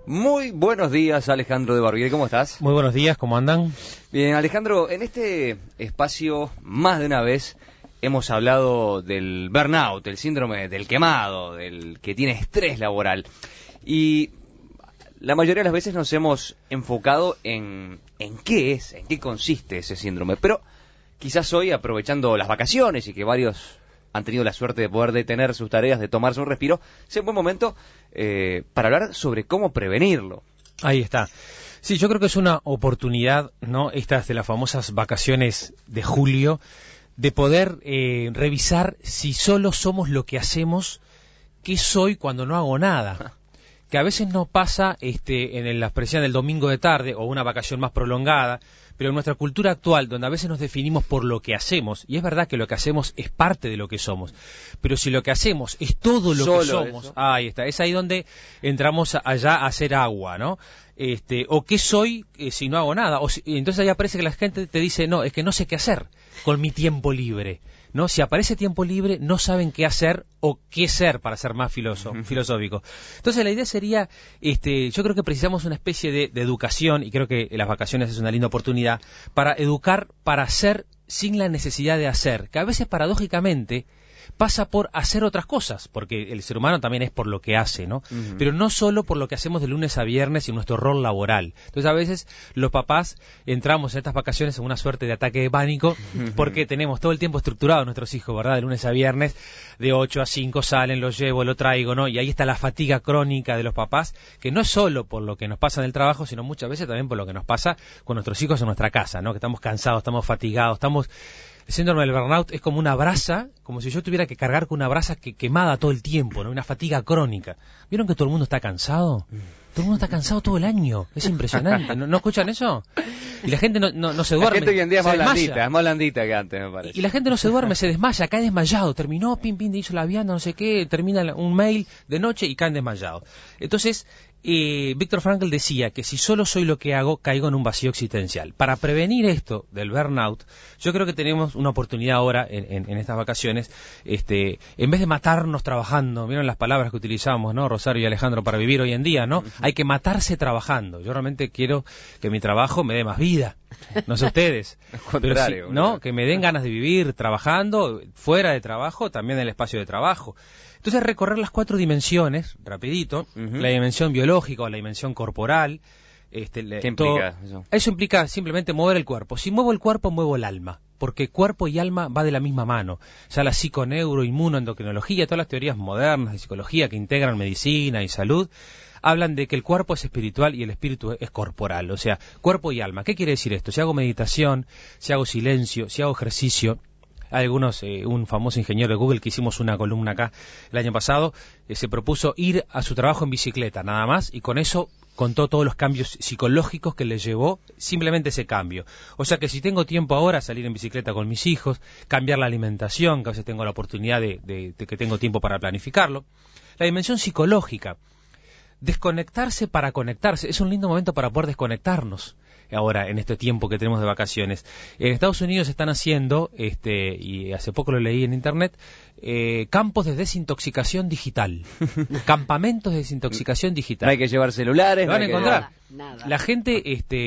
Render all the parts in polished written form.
Muy buenos días, Alejandro de Barbieri, ¿cómo estás? Muy buenos días, ¿cómo andan? Bien, Alejandro, en este espacio más de una vez hemos hablado del burnout, el síndrome del quemado, del que tiene estrés laboral. Y la mayoría de las veces nos hemos enfocado en qué es, en qué consiste ese síndrome. Pero quizás hoy, aprovechando las vacaciones y que varios han tenido la suerte de poder detener sus tareas, de tomarse un respiro, sea un buen momento para hablar sobre cómo prevenirlo. Ahí está. Sí, yo creo que es una oportunidad, ¿no? Estas de las famosas vacaciones de julio, de poder revisar si solo somos lo que hacemos, qué soy cuando no hago nada. Que a veces no pasa en la expresión del domingo de tarde o una vacación más prolongada, pero en nuestra cultura actual, donde a veces nos definimos por lo que hacemos, y es verdad que lo que hacemos es parte de lo que somos, pero si lo que hacemos es todo lo que somos, eso. Ahí está, es ahí donde entramos allá a hacer agua, ¿no? O qué soy si no hago nada, entonces ahí aparece que la gente te dice, no, es que no sé qué hacer con mi tiempo libre, ¿no? Si aparece tiempo libre, no saben qué hacer o qué ser, para ser más filosófico. Entonces la idea sería, yo creo que precisamos una especie de educación, y creo que las vacaciones es una linda oportunidad, para educar, para hacer sin la necesidad de hacer, que a veces paradójicamente pasa por hacer otras cosas, porque el ser humano también es por lo que hace, ¿no? Uh-huh. Pero no solo por lo que hacemos de lunes a viernes y nuestro rol laboral. Entonces a veces los papás entramos en estas vacaciones en una suerte de ataque de pánico, porque tenemos todo el tiempo estructurado a nuestros hijos, ¿verdad? De lunes a viernes, de 8 a 5 salen, los llevo, lo traigo, ¿no? Y ahí está la fatiga crónica de los papás, que no es solo por lo que nos pasa en el trabajo, sino muchas veces también por lo que nos pasa con nuestros hijos en nuestra casa, ¿no? Que estamos cansados, estamos fatigados, El síndrome del burnout es como una brasa, como si yo tuviera que cargar con una brasa quemada todo el tiempo, ¿no? Una fatiga crónica. ¿Vieron que todo el mundo está cansado? Todo el mundo está cansado todo el año. Es impresionante. ¿No escuchan eso? Y la gente no se duerme. La gente hoy en día es más blandita que antes, me parece. Y la gente no se duerme, se desmaya, cae desmayado. Terminó, hizo la vianda, no sé qué, termina un mail de noche y caen desmayados. Entonces, Viktor Frankl decía que si solo soy lo que hago, caigo en un vacío existencial. Para prevenir esto del burnout, yo creo que tenemos una oportunidad ahora en estas vacaciones, en vez de matarnos trabajando, vieron las palabras que utilizamos, ¿no? Rosario y Alejandro, para vivir hoy en día, ¿no? Hay que matarse trabajando. Yo realmente quiero que mi trabajo me dé más vida. No sé ustedes, pero sí, ¿no? Que me den ganas de vivir trabajando, fuera de trabajo, también en el espacio de trabajo. Entonces recorrer las 4 dimensiones, rapidito, la dimensión biológica o la dimensión corporal. ¿Qué implica eso? Eso implica simplemente mover el cuerpo. Si muevo el cuerpo, muevo el alma, porque cuerpo y alma va de la misma mano. Ya la psiconeuro, inmunoendocrinología, todas las teorías modernas de psicología que integran medicina y salud, hablan de que el cuerpo es espiritual y el espíritu es corporal, o sea, cuerpo y alma. ¿Qué quiere decir esto? Si hago meditación, si hago silencio, si hago ejercicio. Hay un famoso ingeniero de Google que hicimos una columna acá el año pasado, se propuso ir a su trabajo en bicicleta, nada más, y con eso contó todos los cambios psicológicos que le llevó simplemente ese cambio. O sea que si tengo tiempo ahora, salir en bicicleta con mis hijos, cambiar la alimentación, que a veces tengo la oportunidad de que tengo tiempo para planificarlo. La dimensión psicológica, desconectarse para conectarse, es un lindo momento para poder desconectarnos. Ahora, en este tiempo que tenemos de vacaciones. En Estados Unidos están haciendo, y hace poco lo leí en internet, campos de desintoxicación digital. Campamentos de desintoxicación digital. No hay que llevar celulares. Lo van a encontrar. Nada. La gente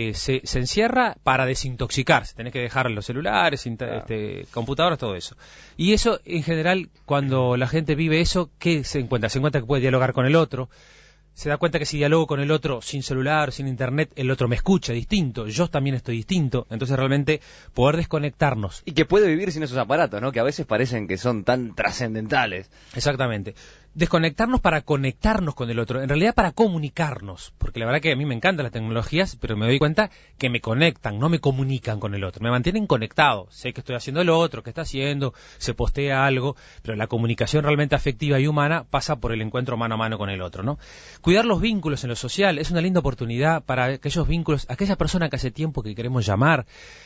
se encierra para desintoxicarse. Tenés que dejar los celulares, computadoras, todo eso. Y eso, en general, cuando la gente vive eso, ¿qué se encuentra? Se encuentra que puede dialogar con el otro. Se da cuenta que si dialogo con el otro sin celular, sin internet, el otro me escucha distinto, yo también estoy distinto, entonces realmente poder desconectarnos. Y que puede vivir sin esos aparatos, ¿no? Que a veces parecen que son tan trascendentales. Exactamente. Desconectarnos para conectarnos con el otro, en realidad para comunicarnos, porque la verdad que a mí me encantan las tecnologías, pero me doy cuenta que me conectan, no me comunican con el otro, me mantienen conectado, sé que estoy haciendo lo otro, que está haciendo, se postea algo, pero la comunicación realmente afectiva y humana pasa por el encuentro mano a mano con el otro, ¿no? Cuidar los vínculos en lo social es una linda oportunidad para aquellos vínculos, aquella persona que hace tiempo que queremos llamar,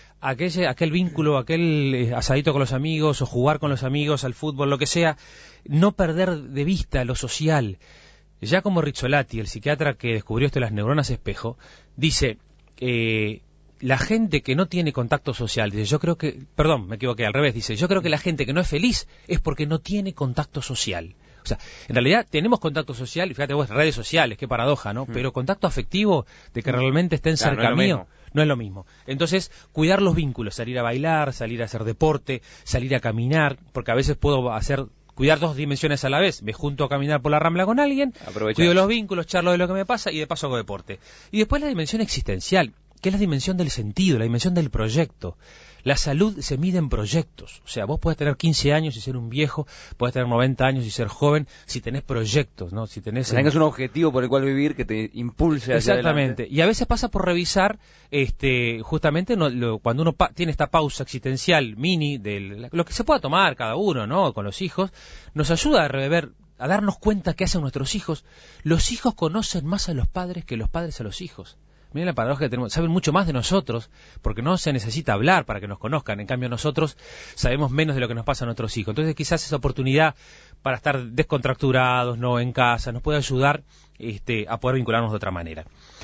aquel vínculo, aquel asadito con los amigos o jugar con los amigos al fútbol, lo que sea, no perder de vista lo social. Giacomo Rizzolatti, el psiquiatra que descubrió esto de las neuronas espejo, dice, la gente que no tiene contacto social, dice, yo creo que, perdón, me equivoqué, al revés, dice, yo creo que la gente que no es feliz es porque no tiene contacto social. O sea, en realidad tenemos contacto social, y fíjate vos, redes sociales, qué paradoja, ¿no? Pero contacto afectivo, de que realmente estén cerca mío, no es lo mismo. Entonces, cuidar los vínculos, salir a bailar, salir a hacer deporte, salir a caminar, porque a veces puedo cuidar dos dimensiones a la vez. Me junto a caminar por la Rambla con alguien, cuido los vínculos, charlo de lo que me pasa y de paso hago deporte. Y después la dimensión existencial, que es la dimensión del sentido, la dimensión del proyecto. La salud se mide en proyectos. O sea, vos podés tener 15 años y ser un viejo, podés tener 90 años y ser joven, si tenés proyectos, ¿no? Si tenés un objetivo por el cual vivir que te impulse hacia exactamente. Adelante. Y a veces pasa por revisar, justamente cuando uno tiene esta pausa existencial mini de lo que se pueda tomar cada uno, ¿no? Con los hijos, nos ayuda a rever, a darnos cuenta qué hacen nuestros hijos. Los hijos conocen más a los padres que los padres a los hijos. Miren la paradoja que tenemos, saben mucho más de nosotros, porque no se necesita hablar para que nos conozcan, en cambio nosotros sabemos menos de lo que nos pasa a nuestros hijos. Entonces quizás esa oportunidad para estar descontracturados, no en casa, nos puede ayudar a poder vincularnos de otra manera.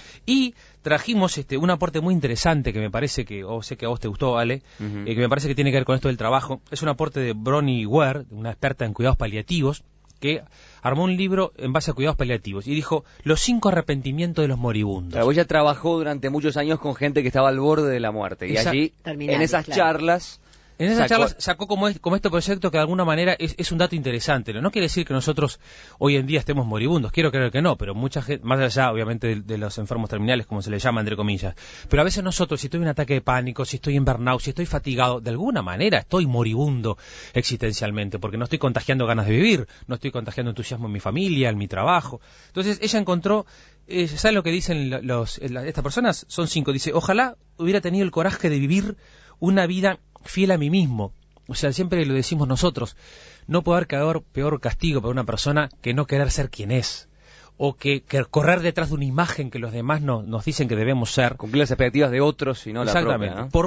Y trajimos un aporte muy interesante que me parece que, sé que a vos te gustó, Ale, que me parece que tiene que ver con esto del trabajo. Es un aporte de Bronnie Ware, una experta en cuidados paliativos, que armó un libro en base a cuidados paliativos y dijo los 5 arrepentimientos de los moribundos. Claro, ella trabajó durante muchos años con gente que estaba al borde de la muerte y allí, en esas charlas... En esas charlas sacó como este proyecto que de alguna manera es un dato interesante. No quiere decir que nosotros hoy en día estemos moribundos, quiero creer que no, pero mucha gente, más allá obviamente de los enfermos terminales, como se les llama entre comillas, pero a veces nosotros, si estoy en un ataque de pánico, si estoy en burnout, si estoy fatigado, de alguna manera estoy moribundo existencialmente, porque no estoy contagiando ganas de vivir, no estoy contagiando entusiasmo en mi familia, en mi trabajo. Entonces ella encontró, ¿saben lo que dicen estas personas? Son 5, dice, ojalá hubiera tenido el coraje de vivir una vida fiel a mí mismo. O sea, siempre lo decimos nosotros, no puede haber peor castigo para una persona que no querer ser quien es, o que correr detrás de una imagen que los demás nos dicen que debemos ser. Cumplir las expectativas de otros y no la propia, ¿no? Por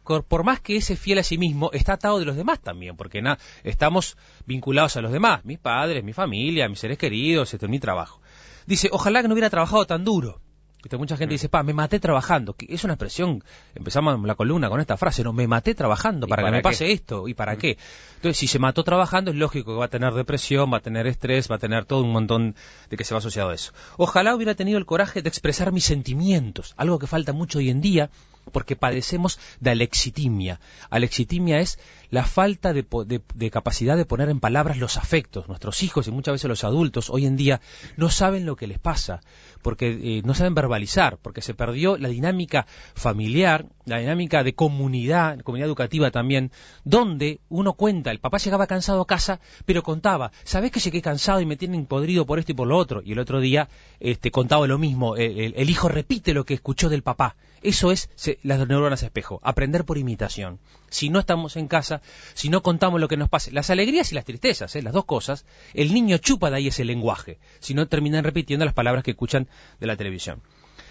más que ese fiel a sí mismo está atado de los demás también, porque estamos vinculados a los demás, mis padres, mi familia, mis seres queridos, mi trabajo. Dice, ojalá que no hubiera trabajado tan duro. Mucha gente dice, me maté trabajando. Es una expresión, empezamos la columna con esta frase, ¿no? Me maté trabajando para que me pase esto. ¿Y para qué? Entonces, si se mató trabajando, es lógico que va a tener depresión, va a tener estrés, va a tener todo un montón de que se va asociado a eso. Ojalá hubiera tenido el coraje de expresar mis sentimientos, algo que falta mucho hoy en día, porque padecemos de alexitimia. Alexitimia es la falta de capacidad de poner en palabras los afectos. Nuestros hijos y muchas veces los adultos hoy en día no saben lo que les pasa, porque no saben verbalizar, porque se perdió la dinámica familiar, la dinámica de comunidad educativa también, donde uno cuenta, el papá llegaba cansado a casa, pero contaba, ¿sabés que llegué cansado y me tienen podrido por esto y por lo otro? Y el otro día contaba lo mismo, el hijo repite lo que escuchó del papá. Eso es las neuronas espejo, aprender por imitación. Si no estamos en casa, si no contamos lo que nos pasa, las alegrías y las tristezas, las dos cosas, el niño chupa de ahí ese lenguaje, si no terminan repitiendo las palabras que escuchan de la televisión.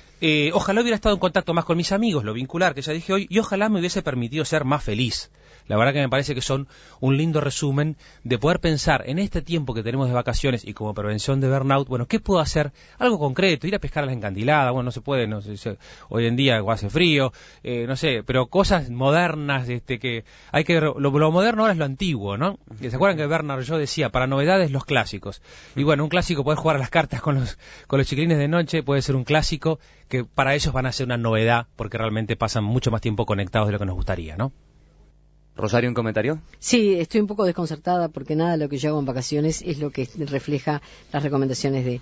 Ojalá hubiera estado en contacto más con mis amigos, lo vincular que ya dije hoy, y ojalá me hubiese permitido ser más feliz. La verdad que me parece que son un lindo resumen de poder pensar en este tiempo que tenemos de vacaciones y como prevención de burnout, bueno, ¿qué puedo hacer? Algo concreto, ir a pescar a las encandiladas, bueno, no se puede, no sé, hoy en día hace frío, no sé, pero cosas modernas, que hay que, lo moderno ahora es lo antiguo, ¿no? ¿Se acuerdan que Bernard Shaw decía, para novedades los clásicos? Y bueno, un clásico, poder jugar a las cartas con los chiquilines de noche, puede ser un clásico que para ellos van a ser una novedad, porque realmente pasan mucho más tiempo conectados de lo que nos gustaría, ¿no? Rosario, ¿un comentario? Sí, estoy un poco desconcertada porque nada de lo que yo hago en vacaciones es lo que refleja las recomendaciones de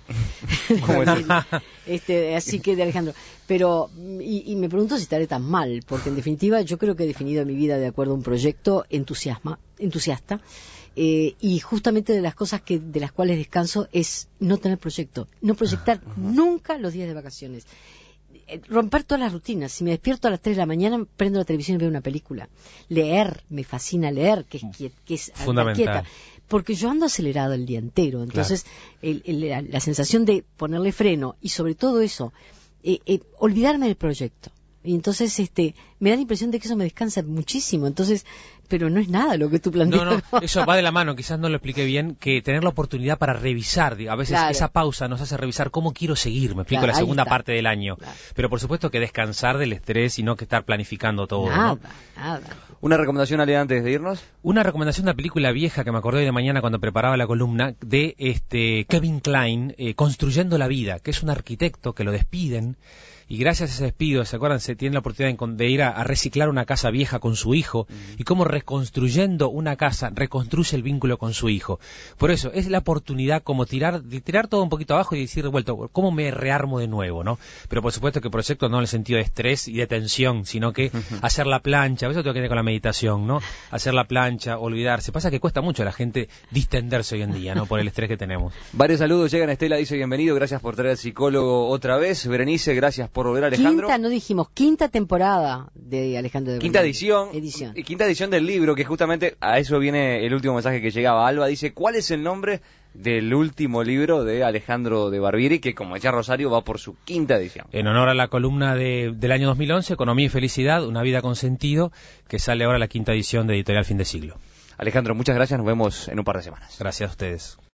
así que de Alejandro. Pero y me pregunto si estaré tan mal, porque en definitiva yo creo que he definido mi vida de acuerdo a un proyecto entusiasta. Y justamente de las cosas de las cuales descanso es no tener proyecto, no proyectar nunca los días de vacaciones. Romper todas las rutinas. Si me despierto a las 3 de la mañana, prendo la televisión y veo una película. Leer, me fascina leer, que es fundamental. Quieta, porque yo ando acelerado el día entero. Entonces, claro, la sensación de ponerle freno y sobre todo eso, olvidarme del proyecto. Y entonces me da la impresión de que eso me descansa muchísimo. Entonces, pero no es nada lo que tú planteas. No, eso va de la mano, quizás no lo expliqué bien, que tener la oportunidad para revisar, a veces claro. Esa pausa nos hace revisar cómo quiero seguir, me explico, Claro, la segunda está. parte del año. Claro. Pero por supuesto que descansar del estrés y no que estar planificando todo, ¿no? Nada. ¿Una recomendación, Ale, antes de irnos? Una recomendación de una película vieja que me acordé hoy de mañana cuando preparaba la columna, de Kevin Kline, Construyendo la vida, que es un arquitecto que lo despiden, y gracias a ese despido, ¿se acuerdan? Se tiene la oportunidad de ir a reciclar una casa vieja con su hijo, y cómo reconstruyendo una casa, reconstruye el vínculo con su hijo. Por eso, es la oportunidad como tirar todo un poquito abajo y decir de vuelta, ¿cómo me rearmo de nuevo, no? Pero por supuesto que proyecto no en el sentido de estrés y de tensión, sino que hacer la plancha, a veces tengo que tener con la meditación, ¿no? Hacer la plancha, olvidarse. Pasa que cuesta mucho a la gente distenderse hoy en día, ¿no? Por el estrés que tenemos. Varios saludos llegan. Estela dice bienvenido, gracias por traer al psicólogo otra vez. Berenice, gracias por volver, Alejandro. Quinta temporada de Alejandro de Quinta Bernal. edición. Quinta edición del libro, que justamente a eso viene el último mensaje que llegaba. Alba dice, ¿cuál es el nombre del último libro de Alejandro de Barbieri? Que, como decía Rosario, va por su quinta edición. En honor a la columna del año 2011, Economía y Felicidad, una vida con sentido, que sale ahora la quinta edición de Editorial Fin de Siglo. Alejandro, muchas gracias, nos vemos en un par de semanas. Gracias a ustedes.